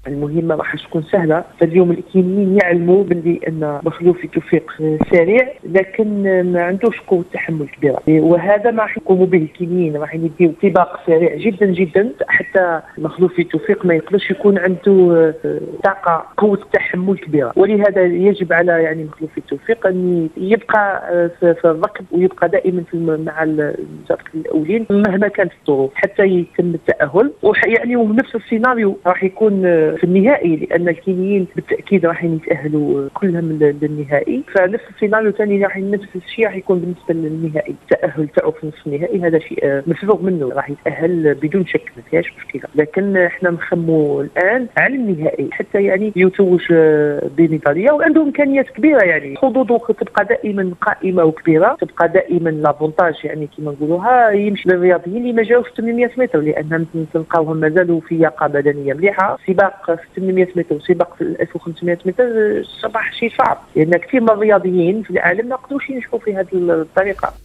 المهمة راح تكون سهلة. فاليوم الكينيين يعلموا باللي أن مخلوفي توفيق سريع لكن ما عندوش قوة تحمل كبيرة، وهذا ما راح يقوموا به الكينيين، راح يديو سباق سريع جدا جدا حتى مخلوفي توفيق ما يقدرش يكون عنده طاقة قوة تحمل كبيرة. ولهذا يجب على يعني مخلوفي توفيق أن يبقى في الركب ويبقى دائما مع المسابقين الأولين مهما كانت الظروف حتى يتم التأهل. ويعني ونفس السيناريو راح يكون في النهائي، لأن الكينيين بالتأكيد راح يتأهلوا كلهم للنهائي، فنفس السيناريو ثاني راح نفس الشيء راح يكون بالنسبة للنهائي. التأهل تاعو في نصف النهائي هذا شيء مفروغ منه، راح يتأهل بدون شك ما فيهاش مشكلة. لكن احنا نخمو الآن على النهائي حتى يعني يتوج بميدالية، وعنده إمكانيات كبيرة، يعني حظوظه تبقى دائما قائمة وكبيرة، تبقى دائما لافونتاج يعني كما نقولوها يمشي للرياضيين اللي ما جاوش 800 متر، لأنهم تلقاوهم مازالوا في لياقة بدنية مليحة. سباق في 800 متر وسباق في 1500 متر صباح شيء صعب، لأن كثير من الرياضيين في العالم ما قدروش ينجحوا في هذه الطريقة.